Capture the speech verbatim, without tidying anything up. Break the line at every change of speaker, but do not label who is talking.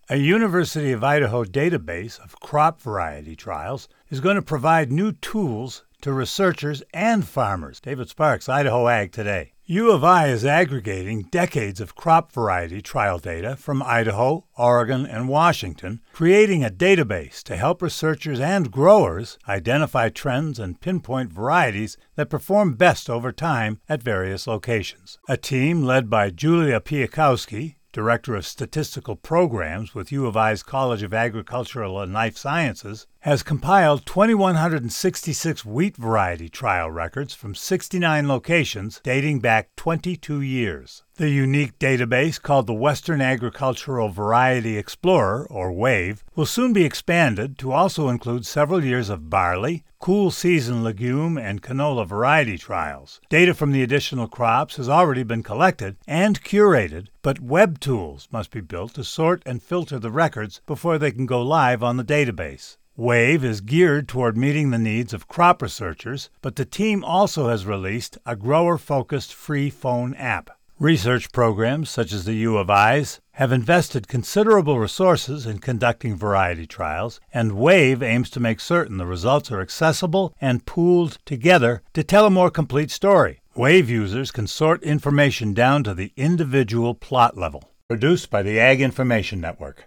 A University of Idaho database of crop variety trials is going to provide new tools to researchers and farmers. David Sparks, Idaho Ag Today. U of I is aggregating decades of crop variety trial data from Idaho, Oregon, and Washington, creating a database to help researchers and growers identify trends and pinpoint varieties that perform best over time at various locations. A team led by Julia Piakowski, Director of Statistical Programs with U of I's College of Agricultural and Life Sciences, has compiled two thousand one hundred sixty-six wheat variety trial records from sixty-nine locations dating back twenty-two years. The unique database, called the Western Agricultural Variety Explorer, or WAVE, will soon be expanded to also include several years of barley, cool season legume, and canola variety trials. Data from the additional crops has already been collected and curated, but web tools must be built to sort and filter the records before they can go live on the database. WAVE is geared toward meeting the needs of crop researchers, but the team also has released a grower-focused free phone app. Research programs, such as the U of I's, have invested considerable resources in conducting variety trials, and WAVE aims to make certain the results are accessible and pooled together to tell a more complete story. WAVE users can sort information down to the individual plot level. Produced by the Ag Information Network.